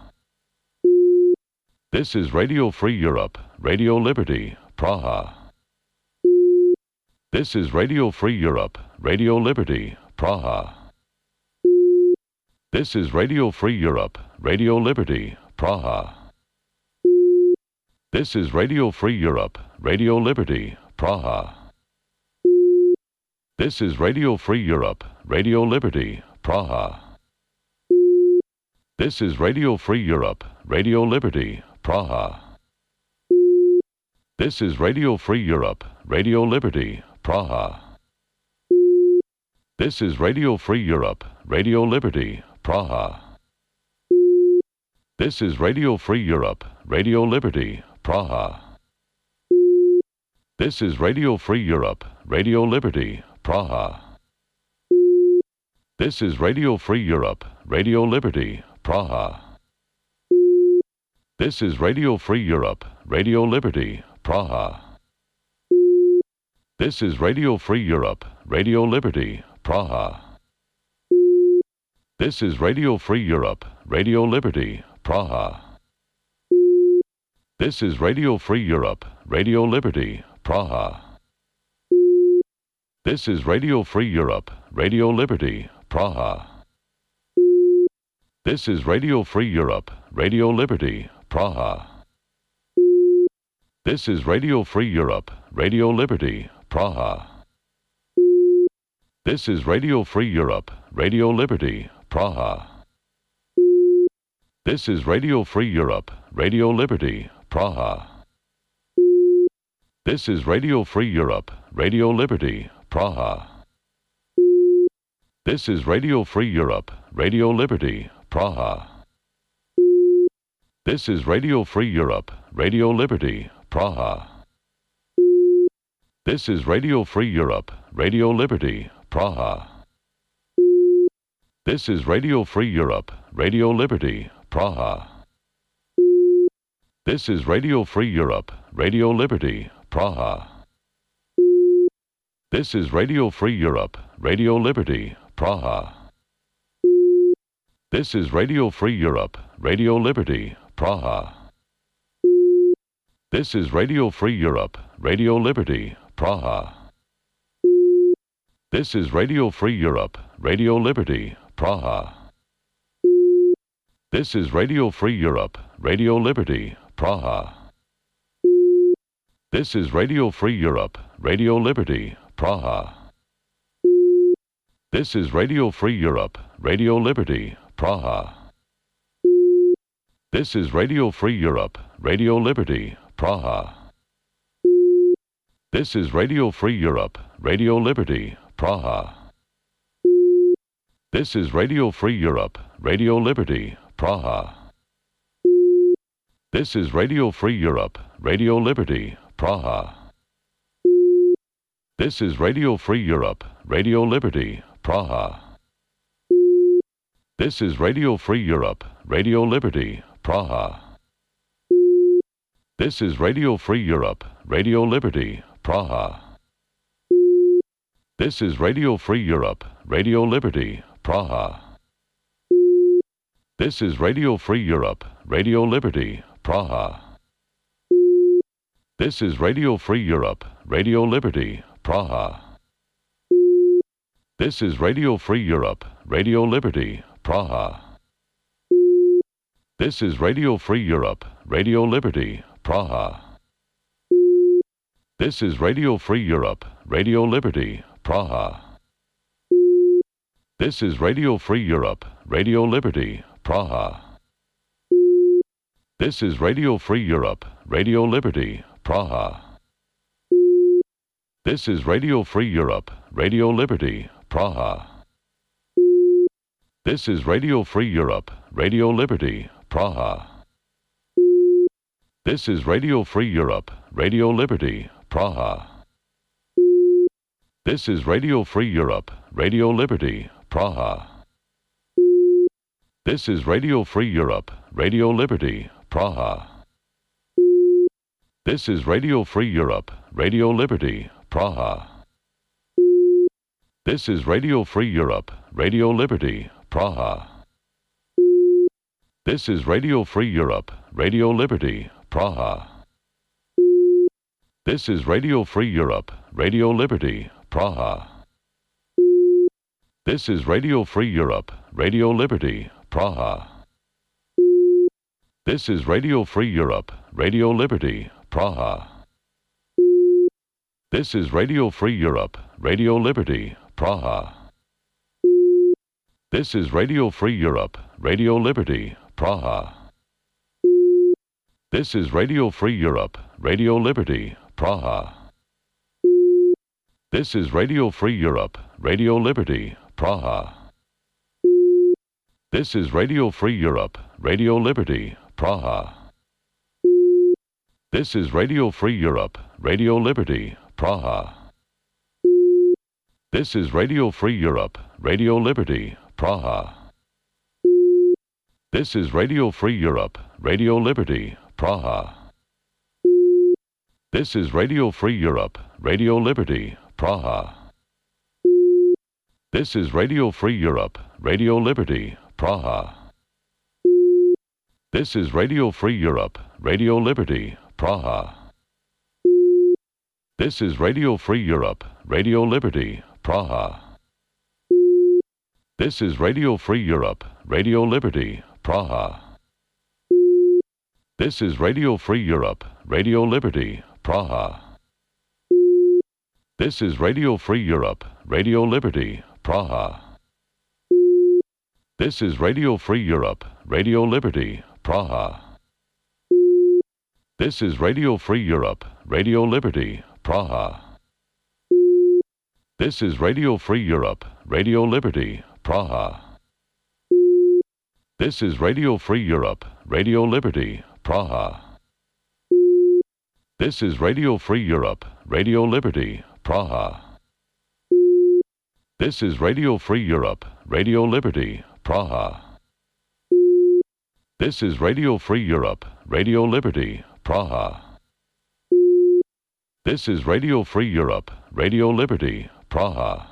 This is Radio Free Europe, Radio Liberty, Praha. This is Radio Free Europe, Radio Liberty, Praha. This is Radio Free Europe, Radio Liberty, Praha. This is Radio Free Europe, Radio Liberty, Praha. This is Radio Free Europe, Radio Liberty, Praha. This is Radio Free Europe, Radio Liberty, Praha. This is Radio Free Europe, Radio Liberty, Praha. This is Radio Free Europe, Radio Liberty, Praha. This is Radio Free Europe, Radio Liberty, Praha. This is Radio Free Europe, Radio Liberty, Praha. This is Radio Free Europe, Radio Liberty, Praha. This is Radio Free Europe, Radio Liberty, Praha. This is Radio Free Europe, Radio Liberty, Praha. This is Radio Free Europe, Radio Liberty, Praha. This is Radio Free Europe, Radio Liberty, Praha. This is Radio Free Europe, Radio Liberty, Praha. This is Radio Free Europe, Radio Liberty, Praha. This is Radio Free Europe, Radio Liberty, Praha. This is Radio Free Europe, Radio Liberty, Praha. This is Radio Free Europe, Radio Liberty, Praha. This is Radio Free Europe, Radio Liberty, Praha. This is Radio Free Europe, Radio Liberty, Praha. This is Radio Free Europe, Radio Liberty, Praha. This is Radio Free Europe, Radio Liberty, Praha. This is Radio Free Europe, Radio Liberty, Praha. This is Radio Free Europe, Radio Liberty, Praha. This is Radio Free Europe, Radio Liberty, Praha. This is Radio Free Europe, Radio Liberty, Praha. This is Radio Free Europe, Radio Liberty, Praha. This is Radio Free Europe, Radio Liberty, Praha. This is Radio Free Europe, Radio Liberty, Praha. This is Radio Free Europe, Radio Liberty, Praha. This is Radio Free Europe, Radio Liberty, Praha. This is Radio Free Europe, Radio Liberty, Praha. This is Radio Free Europe, Radio Liberty, Praha. This is Radio Free Europe, Radio Liberty, Praha. This is Radio Free Europe, Radio Liberty, Praha. This is Radio Free Europe, Radio Liberty, Praha. This is Radio Free Europe, Radio Liberty, Praha. This is Radio Free Europe, Radio Liberty, Praha. This is Radio Free Europe, Radio Liberty, Praha. This is Radio Free Europe, Radio Liberty, Praha. This is Radio Free Europe, Radio Liberty, Praha. This is Radio Free Europe, Radio Liberty, Praha. This is Radio Free Europe, Radio Liberty, Praha. This is Radio Free Europe, Radio Liberty, Praha. This is Radio Free Europe, Radio Liberty, Praha. This is Radio Free Europe, Radio Liberty, Praha. This is Radio Free Europe, Radio Liberty, Praha. This is Radio Free Europe, Radio Liberty, Praha. This is Radio Free Europe, Radio Liberty, Praha. This is Radio Free Europe, Radio Liberty, Praha. This is Radio Free Europe, Radio Liberty, Praha. This is Radio Free Europe, Radio Liberty, Praha. This is Radio Free Europe, Radio Liberty, Praha. This is Radio Free Europe, Radio Liberty, Praha. This is Radio Free Europe, Radio Liberty, Praha. This is Radio Free Europe, Radio Liberty, Praha. This is Radio Free Europe, Radio Liberty, Praha. This is Radio Free Europe, Radio Liberty, Praha. This is Radio Free Europe, Radio Liberty, Praha. This is Radio Free Europe, Radio Liberty, Praha. This is Radio Free Europe, Radio Liberty, Praha. This is Radio Free Europe, Radio Liberty, Praha. This is Radio Free Europe, Radio Liberty, Praha. This is Radio Free Europe, Radio Liberty, Praha. This is Radio Free Europe, Radio Liberty, Praha. This is Radio Free Europe, Radio Liberty, Praha. This is Radio Free Europe, Radio Liberty, Praha. This is Radio Free Europe, Radio Liberty, Praha. This is Radio Free Europe, Radio Liberty, Praha. This is Radio Free Europe, Radio Liberty, Praha. This is Radio Free Europe, Radio Liberty, Praha. This is Radio Free Europe, Radio Liberty, Praha. This is Radio Free Europe, Radio Liberty, Praha. This is Radio Free Europe, Radio Liberty, Praha. This is Radio Free Europe, Radio Liberty, Praha. This is Radio Free Europe, Radio Liberty, Praha. This is Radio Free Europe, Radio Liberty, Praha. This is Radio Free Europe, Radio Liberty, Praha. This is Radio Free Europe, Radio Liberty, Praha. This is Radio Free Europe, Radio Liberty, Praha.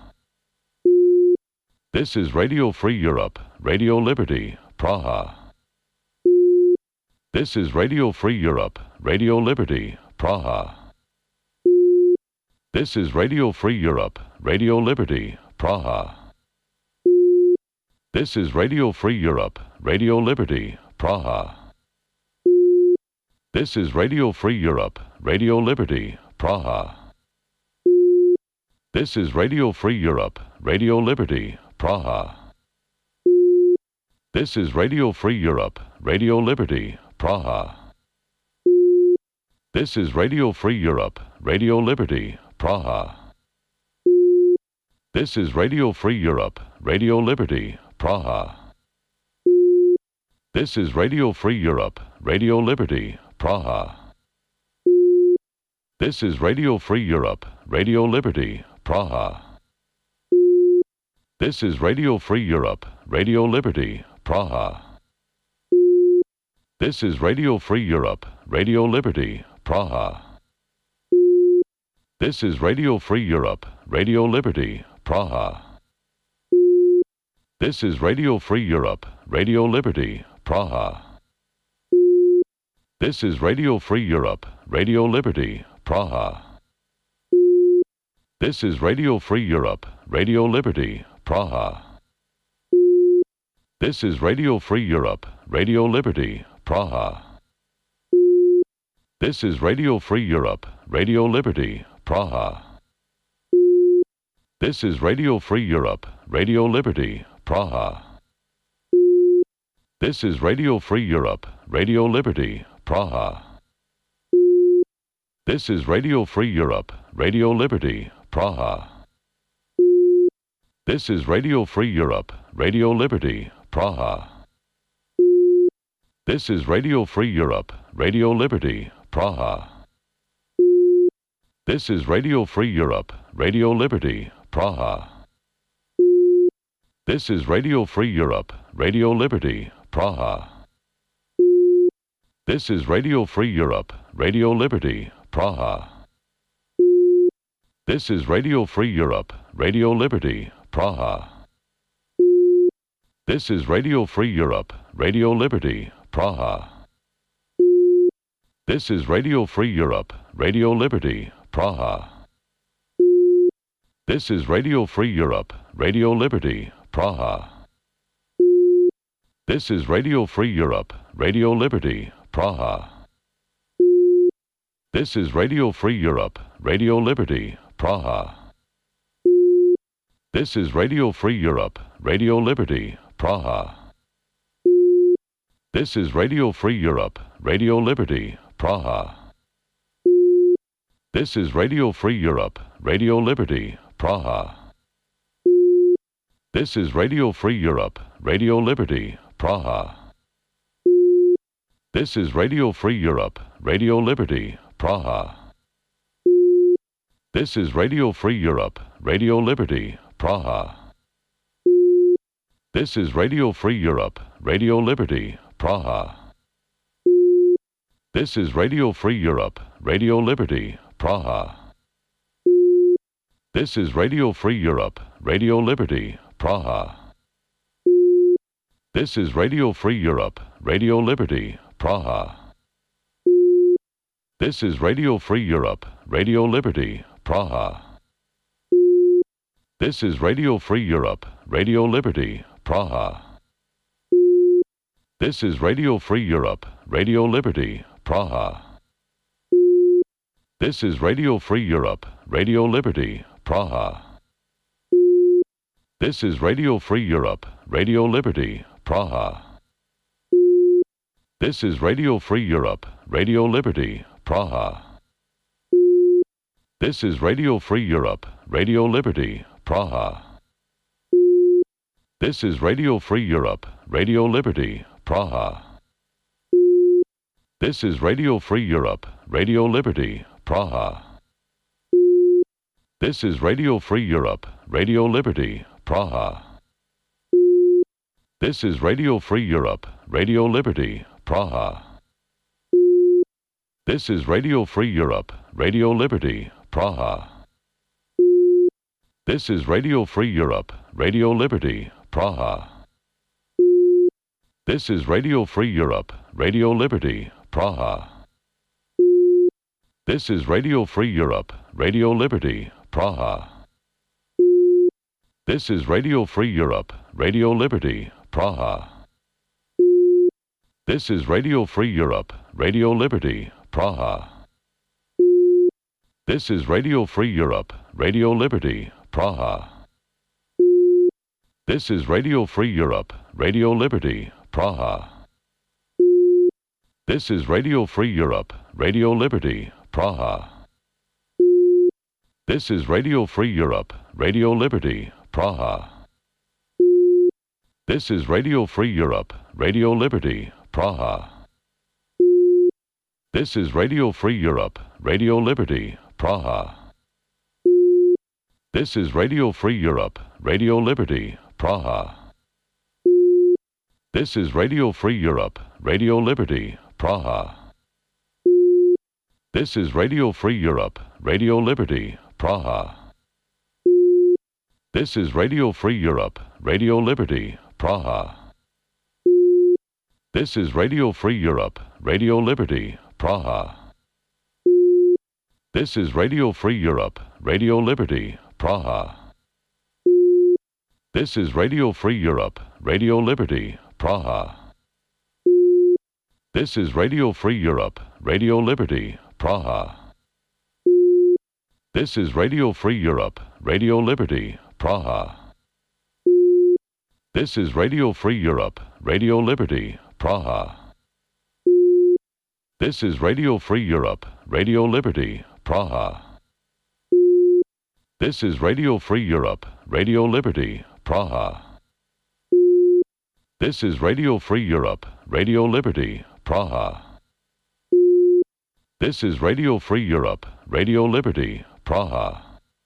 This is Radio Free Europe, Radio Liberty, Praha. This is Radio Free Europe, Radio Liberty, Praha. This is Radio Free Europe, Radio Liberty, Praha. This is Radio Free Europe, Radio Liberty, Praha. This is Radio Free Europe, Radio Liberty, Praha. This is Radio Free Europe, Radio Liberty, Praha. This is Radio Free Europe, Radio Liberty, Praha. This is Radio Free Europe, Radio Liberty, Praha. This is Radio Free Europe, Radio Liberty, Praha. This is Radio Free Europe, Radio Liberty, Praha. This is Radio Free Europe, Radio Liberty, Praha. This is Radio Free Europe, Radio Liberty, Praha. This is Radio Free Europe, Radio Liberty, Praha. This is Radio Free Europe, Radio Liberty, Praha. This is Radio Free Europe, Radio Liberty, Praha. This is Radio Free Europe, Radio Liberty, Praha. This is Radio Free Europe, Radio Liberty, Praha. This is Radio Free Europe, Radio Liberty, Praha. This is Radio Free Europe, Radio Liberty, Praha. This is Radio Free Europe, Radio Liberty, Praha. This is Radio Free Europe, Radio Liberty, Praha. This is Radio Free Europe, Radio Liberty, Praha. This is Radio Free Europe, Radio Liberty, Praha. This is Radio Free Europe, Radio Liberty, Praha. This is Radio Free Europe, Radio Liberty, Praha. This is Radio Free Europe, Radio Liberty, Praha. This is Radio Free Europe, Radio Liberty, Praha. This is Radio Free Europe, Radio Liberty, Praha. This is Radio Free Europe, Radio Liberty, Praha. This is Radio Free Europe, Radio Liberty, Praha. This is Radio Free Europe, Radio Liberty, Praha. This is Radio Free Europe, Radio Liberty, Praha. This is Radio Free Europe, Radio Liberty, Praha. This is Radio Free Europe, Radio Liberty, Praha. This is Radio Free Europe, Radio Liberty, Praha. This is Radio Free Europe, Radio Liberty, Praha. This is Radio Free Europe, Radio Liberty, Praha. This is Radio Free Europe, Radio Liberty, Praha. This is Radio Free Europe, Radio Liberty, Praha. This is Radio Free Europe, Radio Liberty, Praha. This is Radio Free Europe, Radio Liberty, Praha. This is Radio Free Europe, Radio Liberty, Praha. This is Radio Free Europe, Radio Liberty, Praha. This is Radio Free Europe, Radio Liberty, Praha. This is Radio Free Europe, Radio Liberty, Praha. This is Radio Free Europe, Radio Liberty, Praha. This is Radio Free Europe, Radio Liberty, Praha. This is Radio Free Europe, Radio Liberty, Praha. This is Radio Free Europe, Radio Liberty, Praha. This is Radio Free Europe, Radio Liberty, Praha. This is Radio Free Europe, Radio Liberty, Praha. This is Radio Free Europe, Radio Liberty, Praha. This is Radio Free Europe, Radio Liberty, Praha. This is Radio Free Europe, Radio Liberty, Praha. This is Radio Free Europe, Radio Liberty, Praha. This is Radio Free Europe, Radio Liberty, Praha. This is Radio Free Europe, Radio Liberty, Praha. This is Radio Free Europe, Radio Liberty, Praha. This is Radio Free Europe, Radio Liberty, Praha. This is Radio Free Europe, Radio Liberty, Praha. This is Radio Free Europe, Radio Liberty, Praha. This is Radio Free Europe, Radio Liberty, Praha. This is Radio Free Europe, Radio Liberty, Praha. This is Radio Free Europe, Radio Liberty, Praha. This is Radio Free Europe, Radio Liberty, Praha. This is Radio Free Europe, Radio Liberty, Praha. This is Radio Free Europe, Radio Liberty, Praha. This is Radio Free Europe, Radio Liberty, Praha. This is Radio Free Europe, Radio Liberty, Praha. This is Radio Free Europe, Radio Liberty, Praha. This is Radio Free Europe, Radio Liberty, Praha. This is Radio Free Europe, Radio Liberty, Praha. This is Radio Free Europe, Radio Liberty, Praha. This is Radio Free Europe, Radio Liberty, Praha. This is Radio Free Europe, Radio Liberty, Praha. This is Radio Free Europe, Radio Liberty, Praha. This is Radio Free Europe, Radio Liberty, Praha. This is Radio Free Europe, Radio Liberty, Praha. This is Radio Free Europe, Radio Liberty, Praha. This is Radio Free Europe, Radio Liberty, Praha.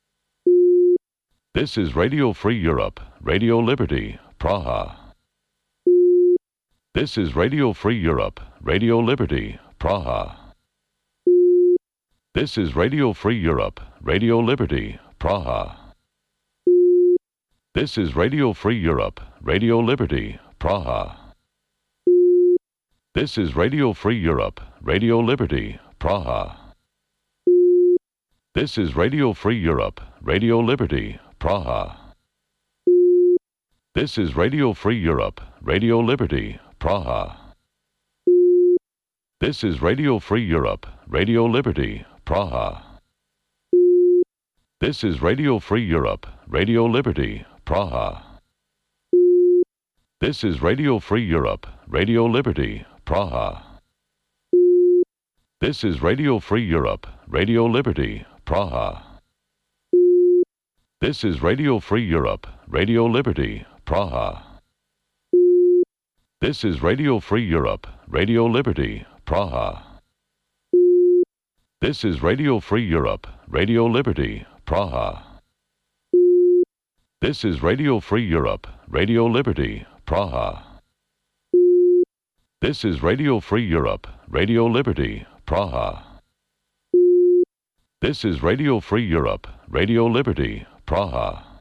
This is Radio Free Europe, Radio Liberty, Praha. This is Radio Free Europe, Radio Liberty, Praha. This is Radio Free Europe, Radio Liberty, Praha. This is Radio Free Europe, Radio Liberty, Praha. This is Radio Free Europe, Radio Liberty, Praha. This is Radio Free Europe, Radio Liberty, Praha. This is Radio Free Europe, Radio Liberty, Praha. This is Radio Free Europe, Radio Liberty, Praha. This is Radio Free Europe, Radio Liberty, Praha. This is Radio Free Europe, Radio Liberty, Praha. This is Radio Free Europe, Radio Liberty, Praha. This is Radio Free Europe, Radio Liberty, Praha. This is Radio Free Europe, Radio Liberty, Praha. This is Radio Free Europe, Radio Liberty, Praha. This is Radio Free Europe, Radio Liberty, Praha. This is Radio Free Europe, Radio Liberty, Praha. This is Radio Free Europe, Radio Liberty, Praha.